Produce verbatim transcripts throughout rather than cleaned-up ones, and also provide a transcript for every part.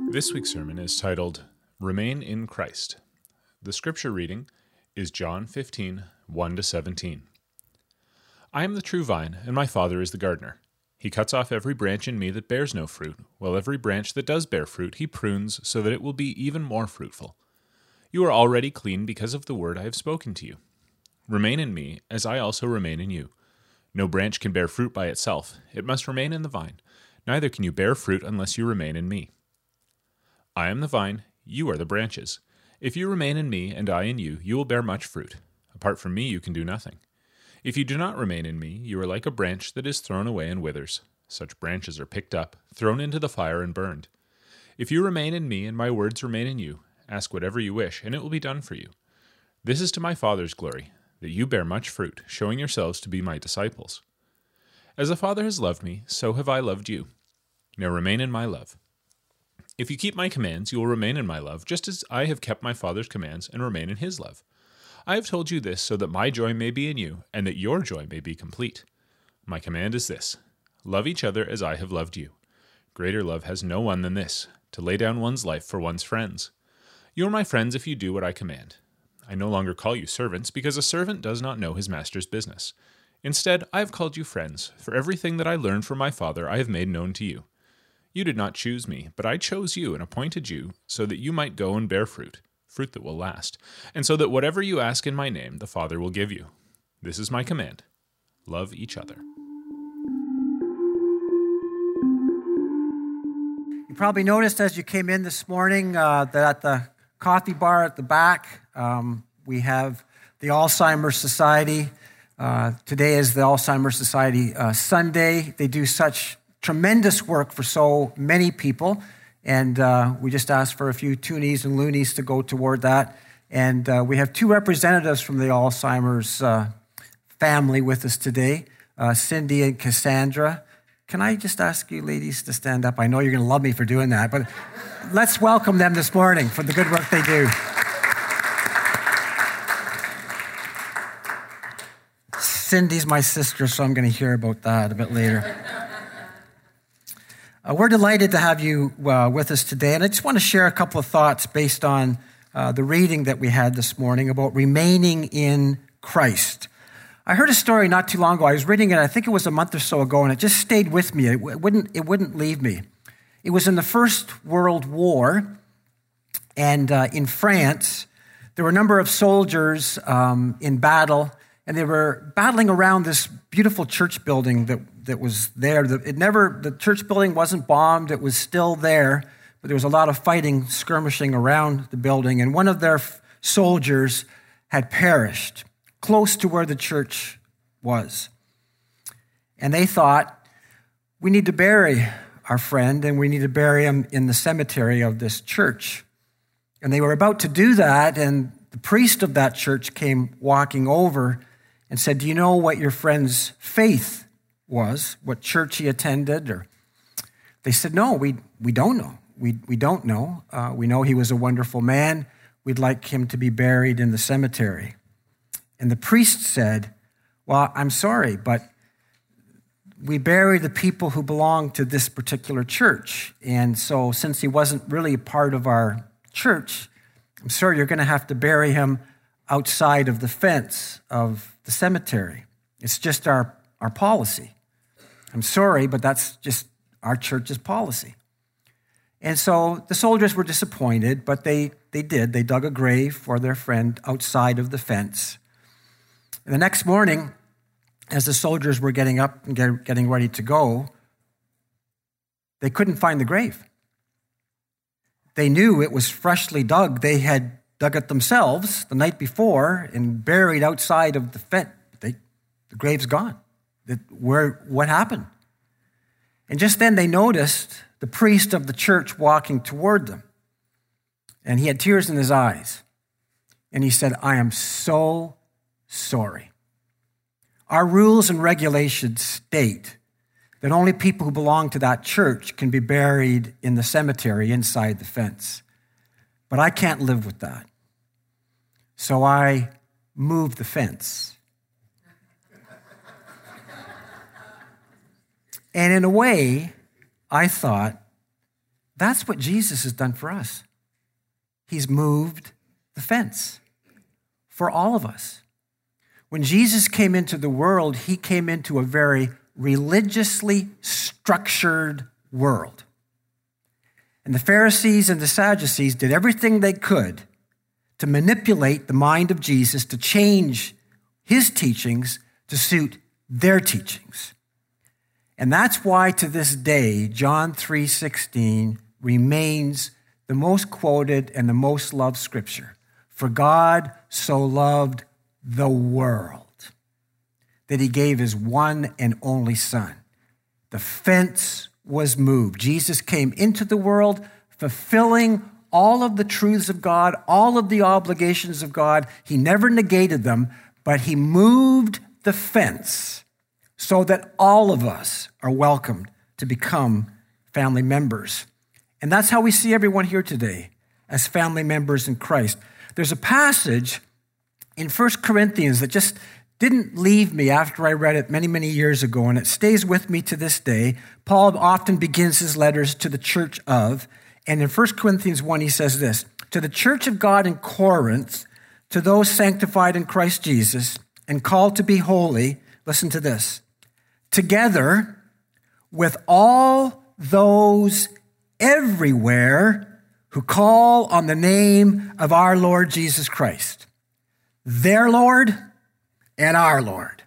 This week's sermon is titled, Remain in Christ. The scripture reading is John fifteen, one to seventeen. I am the true vine, and my Father is the gardener. He cuts off every branch in me that bears no fruit, while every branch that does bear fruit he prunes so that it will be even more fruitful. You are already clean because of the word I have spoken to you. Remain in me, as I also remain in you. No branch can bear fruit by itself. It must remain in the vine. Neither can you bear fruit unless you remain in me. I am the vine, you are the branches. If you remain in me and I in you, you will bear much fruit. Apart from me, you can do nothing. If you do not remain in me, you are like a branch that is thrown away and withers. Such branches are picked up, thrown into the fire, and burned. If you remain in me and my words remain in you, ask whatever you wish, and it will be done for you. This is to my Father's glory, that you bear much fruit, showing yourselves to be my disciples. As the Father has loved me, so have I loved you. Now remain in my love. If you keep my commands, you will remain in my love, just as I have kept my Father's commands and remain in his love. I have told you this so that my joy may be in you, and that your joy may be complete. My command is this: love each other as I have loved you. Greater love has no one than this, to lay down one's life for one's friends. You are my friends if you do what I command. I no longer call you servants, because a servant does not know his master's business. Instead, I have called you friends, for everything that I learned from my Father I have made known to you. You did not choose me, but I chose you and appointed you so that you might go and bear fruit, fruit that will last, and so that whatever you ask in my name, the Father will give you. This is my command: love each other. You probably noticed as you came in this morning uh, that at the coffee bar at the back, um, we have the Alzheimer's Society. Uh, today is the Alzheimer's Society uh, Sunday. They do such tremendous work for so many people, and uh, we just asked for a few toonies and loonies to go toward that. And uh, we have two representatives from the Alzheimer's uh, family with us today, uh, Cindy and Cassandra. Can I just ask you ladies to stand up? I know you're going to love me for doing that, but let's welcome them this morning for the good work they do. Cindy's my sister, so I'm going to hear about that a bit later. Uh, we're delighted to have you uh, with us today, and I just want to share a couple of thoughts based on uh, the reading that we had this morning about remaining in Christ. I heard a story not too long ago. I was reading it, I think it was a month or so ago, and it just stayed with me. It wouldn't, it wouldn't leave me. It was in the First World War, and uh, in France, there were a number of soldiers um, in battle, and they were battling around this beautiful church building that, that was there. It never, the church building wasn't bombed. It was still there, but there was a lot of fighting, skirmishing around the building. And one of their soldiers had perished close to where the church was. And they thought, we need to bury our friend, and we need to bury him in the cemetery of this church. And they were about to do that, and the priest of that church came walking over and said, do you know what your friend's faith was, what church he attended? Or they said, no, we we don't know. We we don't know. Uh, we know he was a wonderful man. We'd like him to be buried in the cemetery. And the priest said, well, I'm sorry, but we bury the people who belong to this particular church. And so since he wasn't really a part of our church, I'm sorry, you're going to have to bury him outside of the fence of the cemetery. It's just our, our policy. I'm sorry, but that's just our church's policy. And so the soldiers were disappointed, but they, they did. They dug a grave for their friend outside of the fence. And the next morning, as the soldiers were getting up and get, getting ready to go, they couldn't find the grave. They knew it was freshly dug. They had dug it themselves the night before and buried outside of the fence. They, the grave's gone. Where, what happened? And just then they noticed the priest of the church walking toward them. And he had tears in his eyes. And he said, I am so sorry. Our rules and regulations state that only people who belong to that church can be buried in the cemetery inside the fence. But I can't live with that. So I moved the fence. And in a way, I thought, That's what Jesus has done for us. He's moved the fence for all of us. When Jesus came into the world, he came into a very religiously structured world. And the Pharisees and the Sadducees did everything they could to manipulate the mind of Jesus to change his teachings to suit their teachings. And that's why to this day, John three sixteen remains the most quoted and the most loved scripture. For God so loved the world that he gave his one and only Son. The fence was moved. Jesus came into the world fulfilling all of the truths of God, all of the obligations of God. He never negated them, but he moved the fence so that all of us are welcomed to become family members. And that's how we see everyone here today, as family members in Christ. There's a passage in First Corinthians that just didn't leave me after I read it many, many years ago, and it stays with me to this day. Paul often begins his letters to the church of, and in First Corinthians one, he says this, to the church of God in Corinth, to those sanctified in Christ Jesus and called to be holy, listen to this, together with all those everywhere who call on the name of our Lord Jesus Christ. Their Lord and our Lord.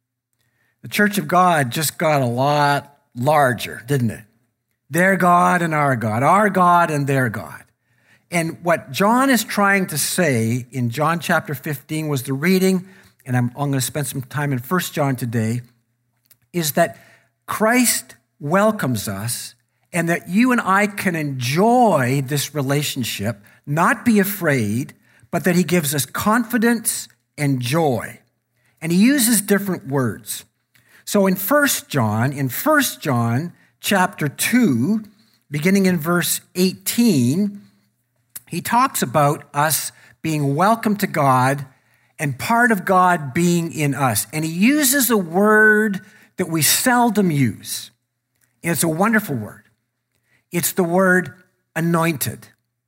The church of God just got a lot larger, didn't it? Their God and our God, our God and their God. And what John is trying to say in John chapter fifteen was the reading, and I'm, I'm going to spend some time in First John today, is that Christ welcomes us and that you and I can enjoy this relationship, not be afraid, but that he gives us confidence and joy. And he uses different words. So in First John, in First John chapter two, beginning in verse eighteen, he talks about us being welcome to God and part of God being in us. And he uses a word that we seldom use. And it's a wonderful word. It's the word anointed.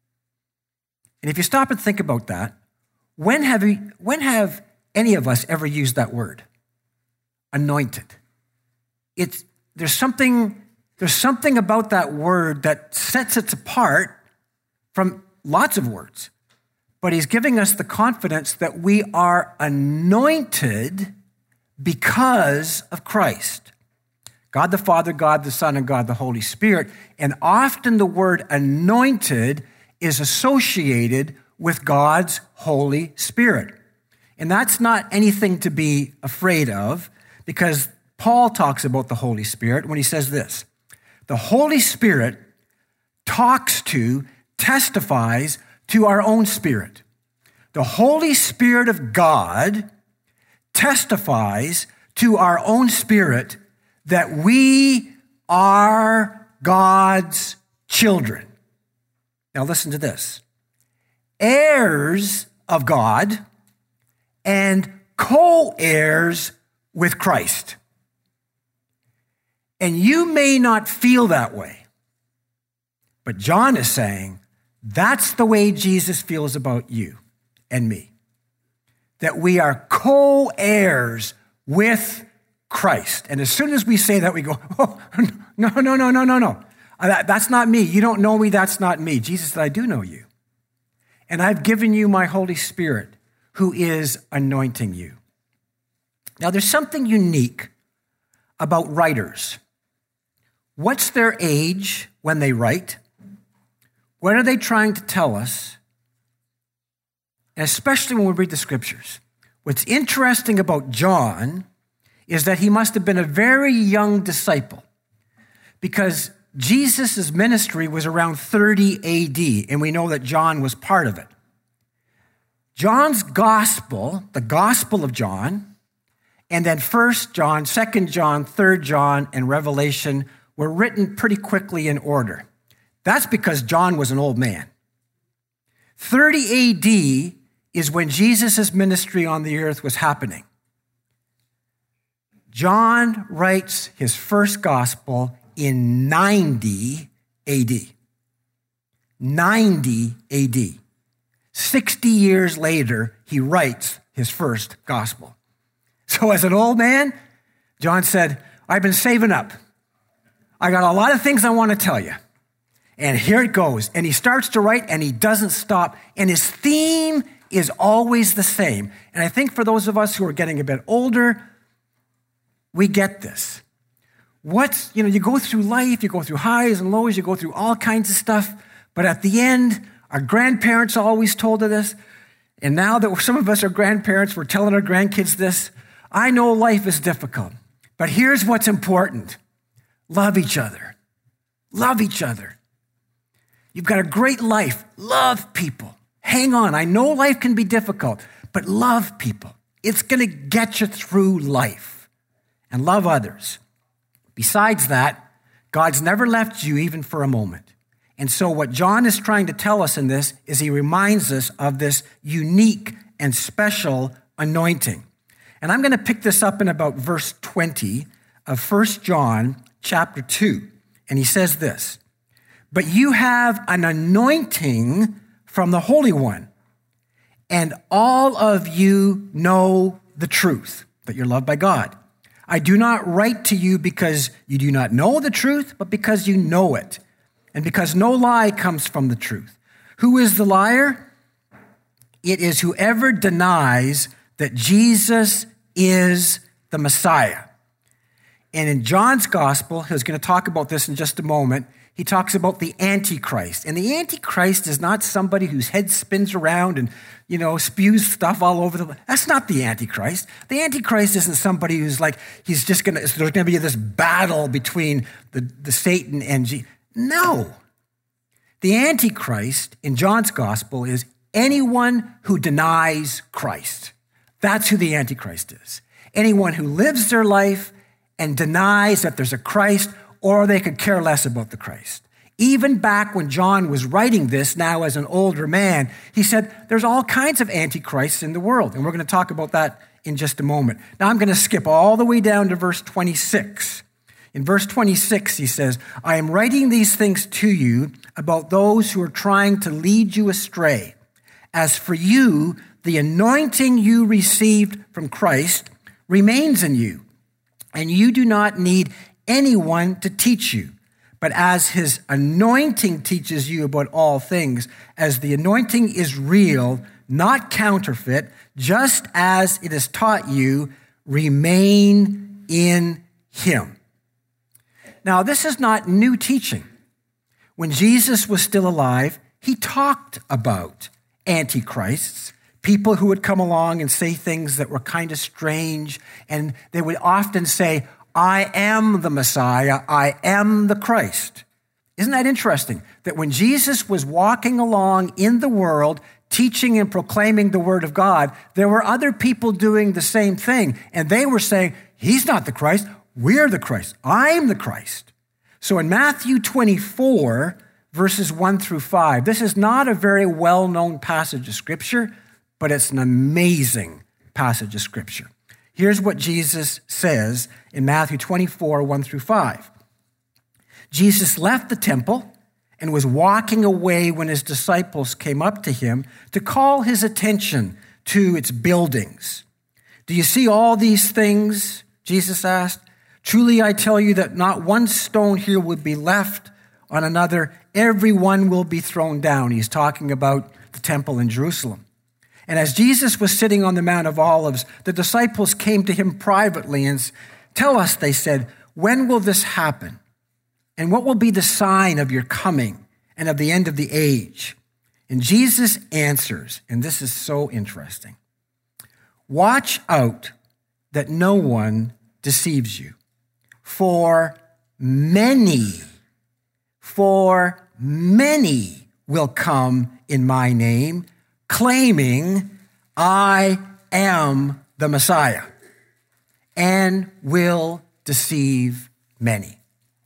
And if you stop and think about that, when have we, when have any of us ever used that word? Anointed. It's, there's something, there's something about that word that sets it apart from lots of words. But he's giving us the confidence that we are anointed because of Christ. God the Father, God the Son, and God the Holy Spirit. And often the word anointed is associated with God's Holy Spirit. And that's not anything to be afraid of, because Paul talks about the Holy Spirit when he says this. The Holy Spirit talks to, testifies to our own spirit. The Holy Spirit of God testifies to our own spirit that we are God's children. Now listen to this. Heirs of God and co-heirs with Christ. And you may not feel that way, but John is saying that's the way Jesus feels about you and me. That we are co-heirs with Christ. And as soon as we say that, we go, oh, no, no, no, no, no, no. That, that's not me. You don't know me. That's not me. Jesus said, I do know you. And I've given you my Holy Spirit who is anointing you. Now, there's something unique about writers. What's their age when they write? What are they trying to tell us? And especially when we read the scriptures. What's interesting about John is that he must have been a very young disciple, because Jesus' ministry was around thirty A D, and we know that John was part of it. John's gospel, the Gospel of John, and then First John, Second John, Third John, and Revelation were written pretty quickly in order. That's because John was an old man. thirty A D is when Jesus' ministry on the earth was happening. John writes his first gospel in ninety A D. ninety A D. sixty years later, he writes his first gospel. So as an old man, John said, I've been saving up. I got a lot of things I want to tell you. And here it goes. And he starts to write and he doesn't stop. And his theme is always the same. And I think for those of us who are getting a bit older, we get this. What's, you know, you go through life, you go through highs and lows, you go through all kinds of stuff. But at the end, our grandparents always told us this. And now that some of us are grandparents, we're telling our grandkids this. I know life is difficult, but here's what's important. Love each other. Love each other. You've got a great life. Love people. Hang on. I know life can be difficult, but love people. It's going to get you through life. And love others. Besides that, God's never left you even for a moment. And so what John is trying to tell us in this is he reminds us of this unique and special anointing. And I'm going to pick this up in about verse twenty of First John chapter two. And he says this, but you have an anointing from the Holy One, and all of you know the truth, that you're loved by God. I do not write to you because you do not know the truth, but because you know it, and because no lie comes from the truth. Who is the liar? It is whoever denies that Jesus is the Messiah. And in John's gospel, he's going to talk about this in just a moment, he talks about the Antichrist. And the Antichrist is not somebody whose head spins around and, you know, spews stuff all over the place. That's not the Antichrist. The Antichrist isn't somebody who's like, he's just going to, there's going to be this battle between the, the Satan and Jesus. No. The Antichrist in John's gospel is anyone who denies Christ. That's who the Antichrist is. Anyone who lives their life and denies that there's a Christ, or they could care less about the Christ. Even back when John was writing this, now as an older man, he said there's all kinds of antichrists in the world, and we're going to talk about that in just a moment. Now I'm going to skip all the way down to verse twenty-six. In verse twenty-six, he says, I am writing these things to you about those who are trying to lead you astray. As for you, the anointing you received from Christ remains in you, and you do not need anyone to teach you. But as his anointing teaches you about all things, as the anointing is real, not counterfeit, just as it has taught you, remain in him. Now, this is not new teaching. When Jesus was still alive, he talked about antichrists, people who would come along and say things that were kind of strange, and they would often say, I am the Messiah, I am the Christ. Isn't that interesting? That when Jesus was walking along in the world, teaching and proclaiming the word of God, there were other people doing the same thing. And they were saying, he's not the Christ, we're the Christ. I'm the Christ. So in Matthew twenty-four, verses one through five, this is not a very well-known passage of Scripture, but it's an amazing passage of Scripture. Here's what Jesus says in Matthew twenty-four, one through five. Jesus left the temple and was walking away when his disciples came up to him to call his attention to its buildings. Do you see all these things? Jesus asked. Truly, I tell you that not one stone here would be left on another. Every one will be thrown down. He's talking about the temple in Jerusalem. And as Jesus was sitting on the Mount of Olives, the disciples came to him privately and tell us, they said, when will this happen? And what will be the sign of your coming and of the end of the age? And Jesus answers, and this is so interesting. Watch out that no one deceives you. For many, for many will come in my name, claiming, I am the Messiah, and will deceive many.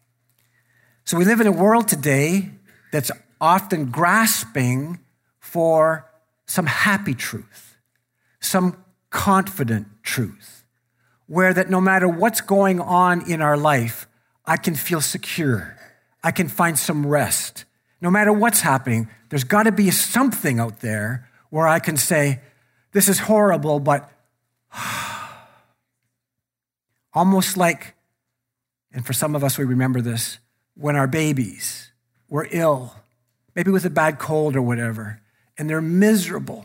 So we live in a world today that's often grasping for some happy truth, some confident truth, where that no matter what's going on in our life, I can feel secure. I can find some rest. No matter what's happening, there's got to be something out there where I can say, this is horrible, but almost like, and for some of us, we remember this, when our babies were ill, maybe with a bad cold or whatever, and they're miserable.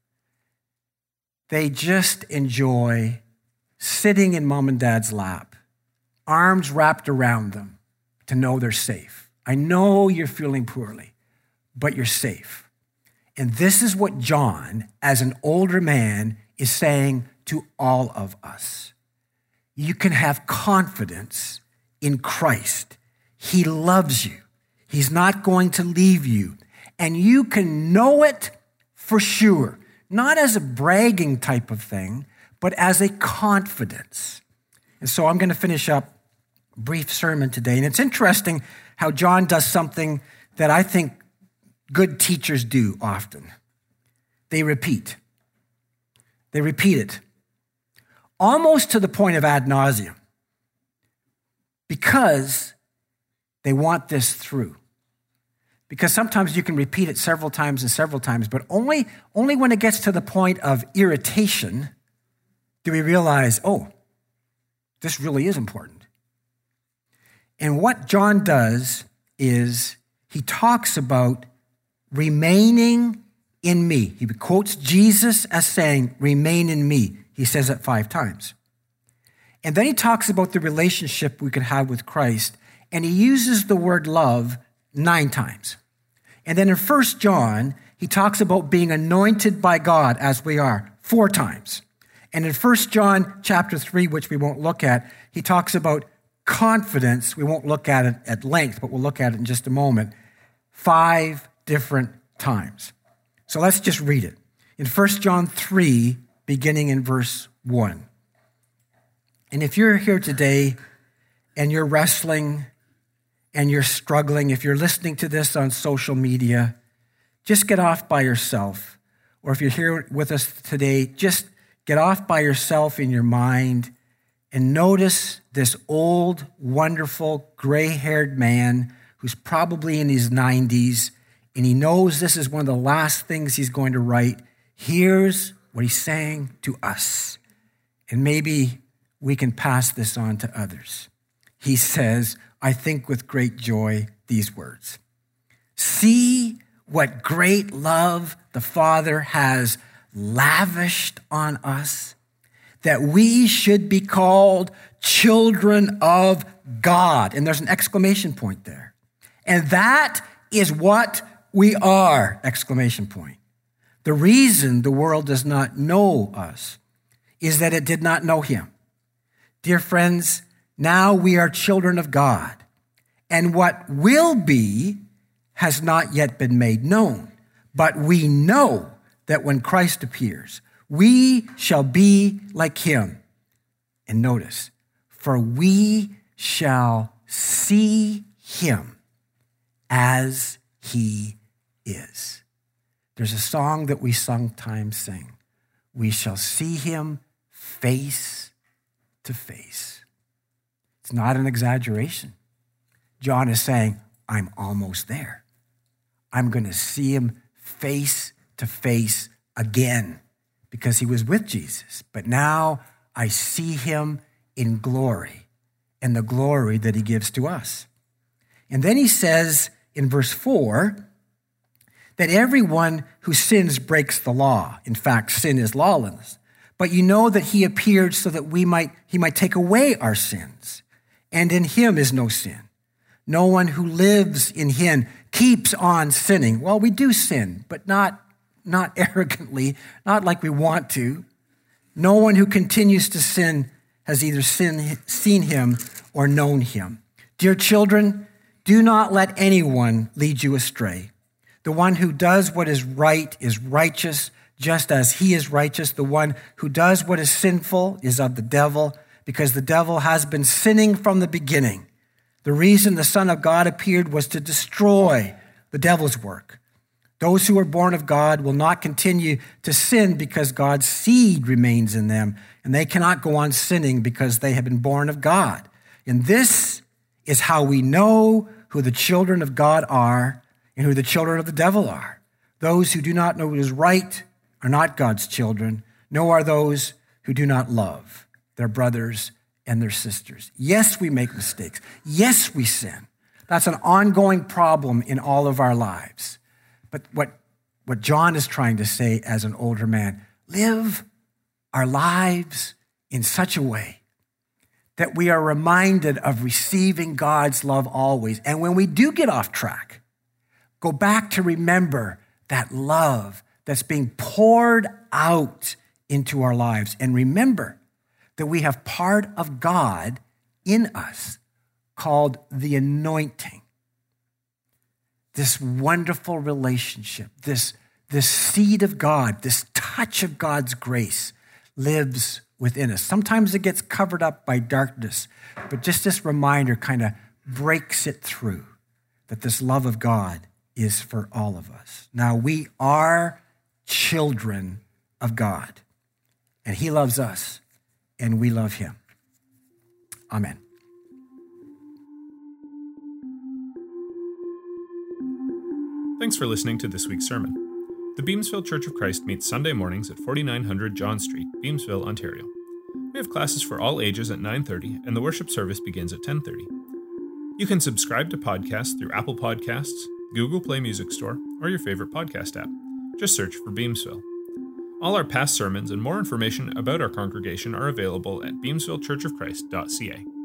They just enjoy sitting in mom and dad's lap, arms wrapped around them to know they're safe. I know you're feeling poorly, but you're safe. And this is what John, as an older man, is saying to all of us. You can have confidence in Christ. He loves you. He's not going to leave you. And you can know it for sure, not as a bragging type of thing, but as a confidence. And so I'm going to finish up a brief sermon today. And it's interesting how John does something that I think good teachers do often. They repeat. They repeat it, almost to the point of ad nauseum, because they want this through. Because sometimes you can repeat it several times and several times, but only, only when it gets to the point of irritation do we realize, oh, this really is important. And what John does is he talks about remaining in me. He quotes Jesus as saying, remain in me. He says it five times. And then he talks about the relationship we could have with Christ, and he uses the word love nine times. And then in First John, he talks about being anointed by God as we are four times. And in First John chapter three, which we won't look at, he talks about confidence. We won't look at it at length, but we'll look at it in just a moment. Five different times. So let's just read it. In First John three, beginning in verse one. And if you're here today and you're wrestling and you're struggling, if you're listening to this on social media, just get off by yourself. Or if you're here with us today, just get off by yourself in your mind and notice this old, wonderful, gray-haired man who's probably in his nineties, and he knows this is one of the last things he's going to write. Here's what he's saying to us. And maybe we can pass this on to others. He says, I think with great joy, these words. See what great love the Father has lavished on us, that we should be called children of God. And there's an exclamation point there. And that is what we are, exclamation point. The reason the world does not know us is that it did not know him. Dear friends, now we are children of God, and what will be has not yet been made known. But we know that when Christ appears, we shall be like him. And notice, for we shall see him as he is. There's a song that we sometimes sing. We shall see him face to face. It's not an exaggeration. John is saying, I'm almost there. I'm going to see him face to face again because he was with Jesus. But now I see him in glory and the glory that he gives to us. And then he says in verse four that everyone who sins breaks the law. In fact, sin is lawlessness. But you know that he appeared so that we might he might take away our sins. And in him is no sin. No one who lives in him keeps on sinning. Well, we do sin, but not, not arrogantly, not like we want to. No one who continues to sin has either sin, seen him or known him. Dear children, do not let anyone lead you astray. The one who does what is right is righteous, just as he is righteous. The one who does what is sinful is of the devil, because the devil has been sinning from the beginning. The reason the Son of God appeared was to destroy the devil's work. Those who are born of God will not continue to sin because God's seed remains in them, and they cannot go on sinning because they have been born of God. And this is how we know who the children of God are, and who the children of the devil are. Those who do not know what is right are not God's children, nor are those who do not love their brothers and their sisters. Yes, we make mistakes. Yes, we sin. That's an ongoing problem in all of our lives. But what, what John is trying to say as an older man, live our lives in such a way that we are reminded of receiving God's love always. And when we do get off track, go back to remember that love that's being poured out into our lives. And remember that we have part of God in us called the anointing. This wonderful relationship, this, this seed of God, this touch of God's grace lives within us. Sometimes it gets covered up by darkness, but just this reminder kind of breaks it through that this love of God is for all of us. Now, we are children of God, and he loves us, and we love him. Amen. Thanks for listening to this week's sermon. The Beamsville Church of Christ meets Sunday mornings at forty-nine hundred John Street, Beamsville, Ontario. We have classes for all ages at nine thirty, and the worship service begins at ten thirty. You can subscribe to podcasts through Apple Podcasts, Google Play Music Store, or your favorite podcast app. Just search for Beamsville. All our past sermons and more information about our congregation are available at beamsville church of christ dot c a.